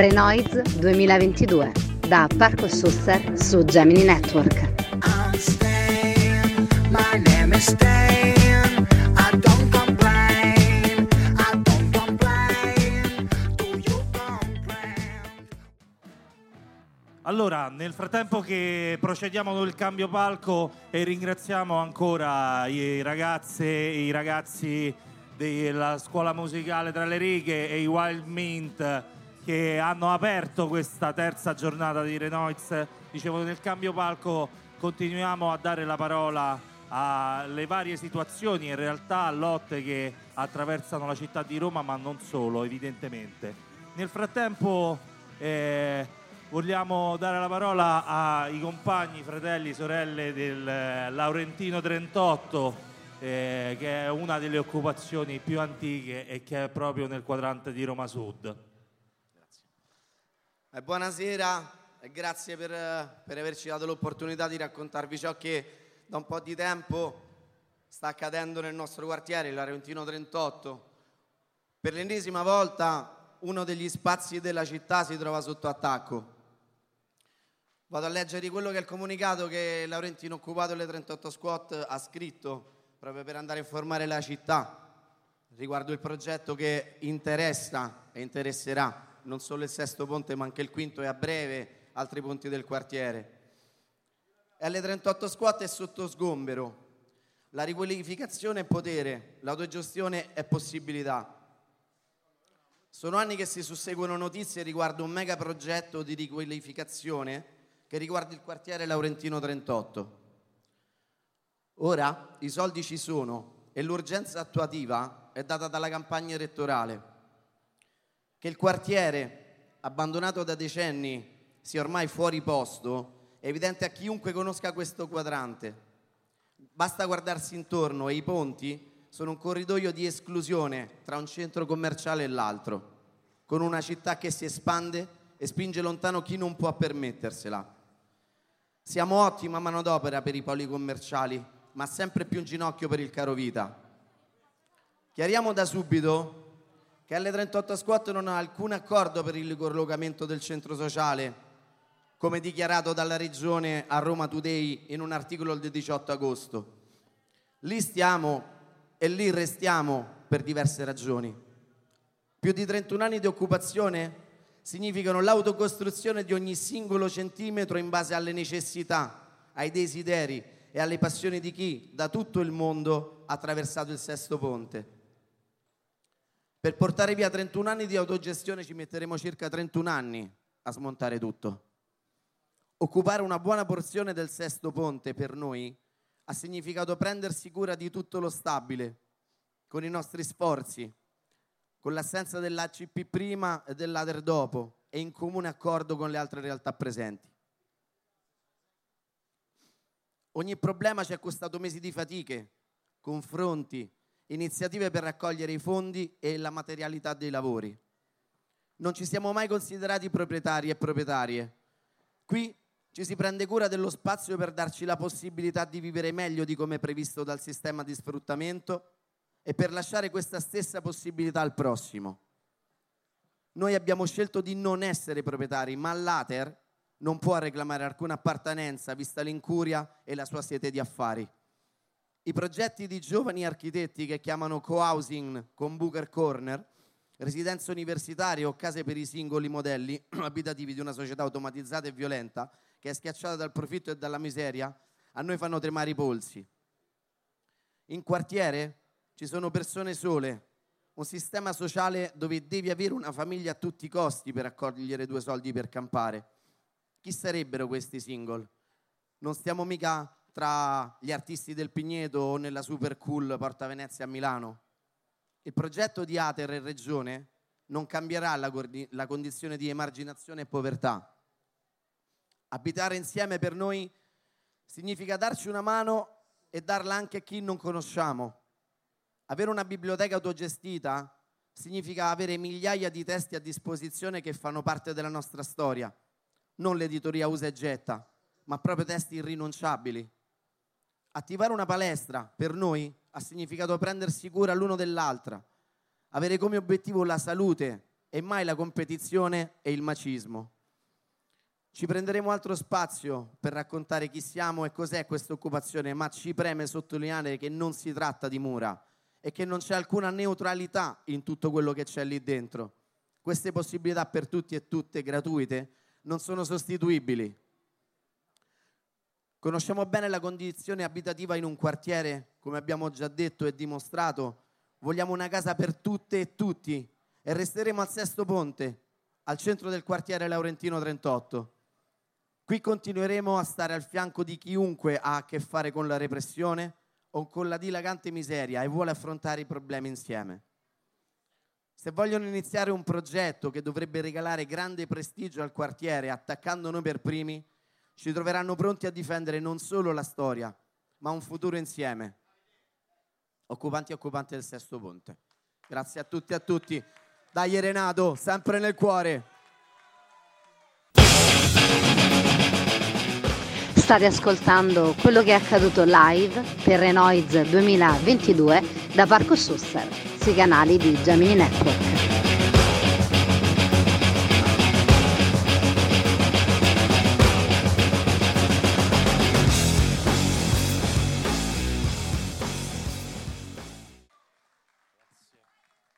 Renoise 2022 da Parco Susser su Gemini Network. Allora, nel frattempo che procediamo con il cambio palco e ringraziamo ancora i ragazzi della scuola musicale Tra le Righe e i Wild Mint che hanno aperto questa terza giornata di Renoise. Dicevo, nel cambio palco continuiamo a dare la parola alle varie situazioni, in realtà lotte che attraversano la città di Roma, ma non solo, evidentemente. Nel frattempo vogliamo dare la parola ai compagni, fratelli, sorelle del Laurentino 38, che è una delle occupazioni più antiche e che è proprio nel quadrante di Roma Sud. Grazie. Buonasera e grazie per averci dato l'opportunità di raccontarvi ciò che da un po' di tempo sta accadendo nel nostro quartiere, il Laurentino 38. Per l'ennesima volta uno degli spazi della città si trova sotto attacco. Vado a leggere quello che è il comunicato che Laurentino Occupato delle 38 Squad ha scritto proprio per andare a informare la città riguardo il progetto che interessa e interesserà non solo il Sesto Ponte ma anche il Quinto e a breve altri ponti del quartiere. L38 Squad è sotto sgombero, la riqualificazione è potere, l'autogestione è possibilità. Sono anni che si susseguono notizie riguardo un mega progetto di riqualificazione che riguarda il quartiere Laurentino 38. Ora i soldi ci sono e l'urgenza attuativa è data dalla campagna elettorale. Che il quartiere, abbandonato da decenni, sia ormai fuori posto è evidente a chiunque conosca questo quadrante. Basta guardarsi intorno e i ponti sono un corridoio di esclusione tra un centro commerciale e l'altro, con una città che si espande e spinge lontano chi non può permettersela. Siamo ottima manodopera per i poli commerciali, ma sempre più in ginocchio per il carovita. Chiariamo da subito che L38 Squad non ha alcun accordo per il ricollocamento del centro sociale, come dichiarato dalla Regione a Roma Today in un articolo del 18 agosto. Lì stiamo e lì restiamo per diverse ragioni. Più di 31 anni di occupazione significano l'autocostruzione di ogni singolo centimetro in base alle necessità, ai desideri e alle passioni di chi da tutto il mondo ha attraversato il Sesto Ponte. Per portare via 31 anni di autogestione ci metteremo circa 31 anni a smontare tutto. Occupare una buona porzione del Sesto Ponte per noi ha significato prendersi cura di tutto lo stabile, con i nostri sforzi, con l'assenza dell'ACP prima e dell'ATER dopo e in comune accordo con le altre realtà presenti. Ogni problema ci è costato mesi di fatiche, confronti, iniziative per raccogliere i fondi e la materialità dei lavori. Non ci siamo mai considerati proprietari e proprietarie. Qui ci si prende cura dello spazio per darci la possibilità di vivere meglio di come previsto dal sistema di sfruttamento e per lasciare questa stessa possibilità al prossimo. Noi abbiamo scelto di non essere proprietari, ma l'ATER non può reclamare alcuna appartenenza vista l'incuria e la sua sete di affari. I progetti di giovani architetti che chiamano co-housing con Booker Corner, residenze universitarie o case per i singoli modelli abitativi di una società automatizzata e violenta che è schiacciata dal profitto e dalla miseria, a noi fanno tremare i polsi. In quartiere ci sono persone sole, un sistema sociale dove devi avere una famiglia a tutti i costi per accogliere 2 soldi per campare. Chi sarebbero questi single? Non stiamo mica tra gli artisti del Pigneto o nella super cool Porta Venezia a Milano. Il progetto di ATER e Regione non cambierà la condizione di emarginazione e povertà. Abitare insieme per noi significa darci una mano e darla anche a chi non conosciamo. Avere una biblioteca autogestita significa avere migliaia di testi a disposizione che fanno parte della nostra storia, non l'editoria usa e getta, ma proprio testi irrinunciabili. Attivare una palestra per noi ha significato prendersi cura l'uno dell'altra, avere come obiettivo la salute e mai la competizione e il macismo. Ci prenderemo altro spazio per raccontare chi siamo e cos'è questa occupazione, ma ci preme sottolineare che non si tratta di mura e che non c'è alcuna neutralità in tutto quello che c'è lì dentro. Queste possibilità per tutti e tutte gratuite non sono sostituibili. Conosciamo bene la condizione abitativa in un quartiere, come abbiamo già detto e dimostrato. Vogliamo una casa per tutte e tutti e resteremo al Sesto Ponte, al centro del quartiere Laurentino 38. Qui continueremo a stare al fianco di chiunque ha a che fare con la repressione o con la dilagante miseria e vuole affrontare i problemi insieme. Se vogliono iniziare un progetto che dovrebbe regalare grande prestigio al quartiere, attaccando noi per primi, ci troveranno pronti a difendere non solo la storia, ma un futuro insieme. Occupanti e occupanti del Sesto Ponte. Grazie a tutti e a tutti. Dai Renato, sempre nel cuore. State ascoltando quello che è accaduto live per Renoise 2022 da Parco Susser, sui canali di Gemini Network.